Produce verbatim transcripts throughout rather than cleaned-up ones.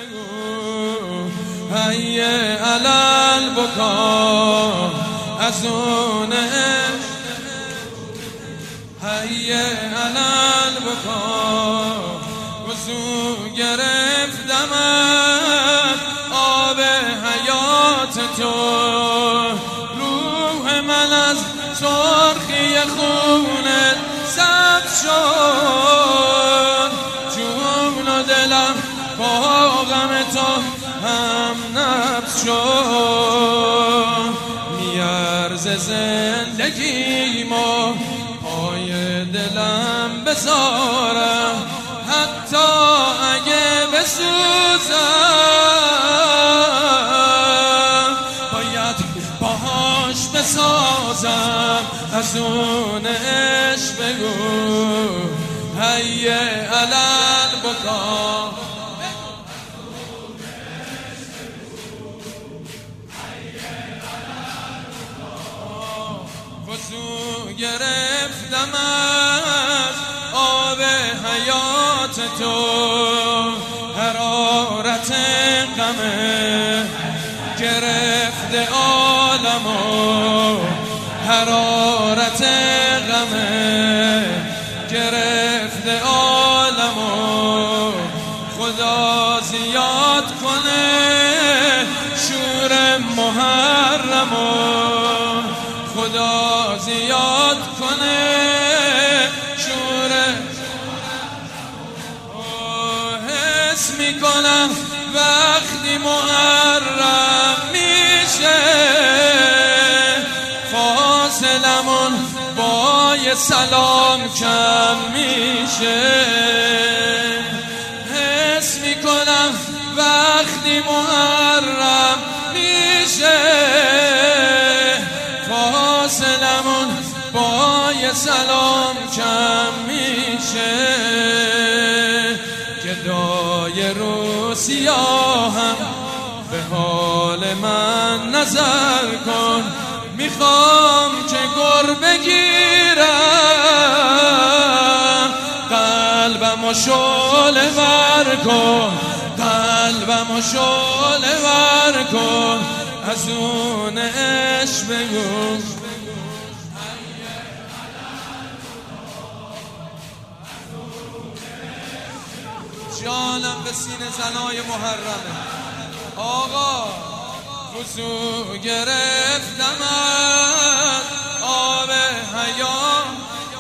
بگو هی علل بکا ازون هی علل بکا وضو گرفتمت آب حیات تو روح من از سرخی خونت سبز شد جون و دلم با غم تو هم نبض شد میارز زندگیمو پای دلم بذارم حتی اگه بسوزم باید باهاش بسازم از اون عشق بگو هی علل بکا وضو گرفتم از آب حیات تو حرارت غمه گرفته عالمو حرارت غمه گرفته عالمو خدا زیاد کنه شور محرمو خدا زیاد کنه شور حس میکنم وقتی محرم میشه فاصلمون با یه سلام کم میشه حس میکنم وقتی محرم میشه فاصلمون با یه سلام کم میشه گدای رو سیاهم به حال من نظر کن میخوام که گر بگیرم قلبم و شعله ور کن قلبم و شعله ور کن از اون عشق بگو جانم به سینه زنای محرمه آقا وضو گرفتم از آب حیات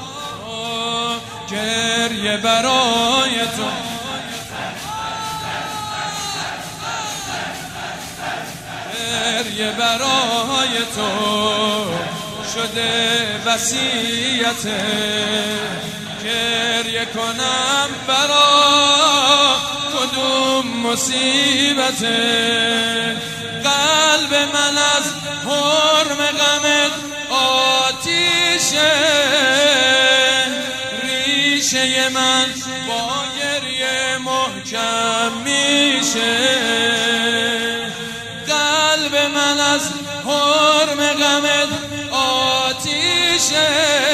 گریه برای تو گریه برای تو شده وصیت گریه کنم برا کدوم مصیبت قلب من از حرم غمت آتیشه ریشه من با گریه محکم میشه قلب من از حرم غمت آتیشه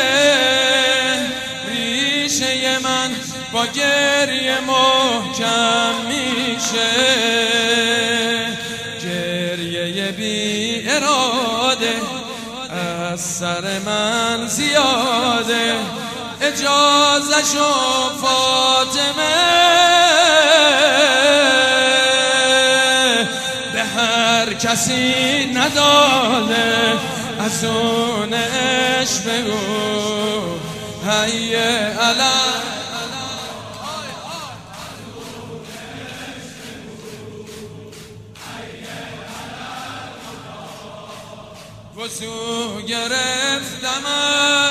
ریشه من با گریه محکم میشه گریه بی اراده از سر من زیاده اجازه‌شو فاطمه به هر کسی نداده از اون عشق بگو هی علل وضو گرفتم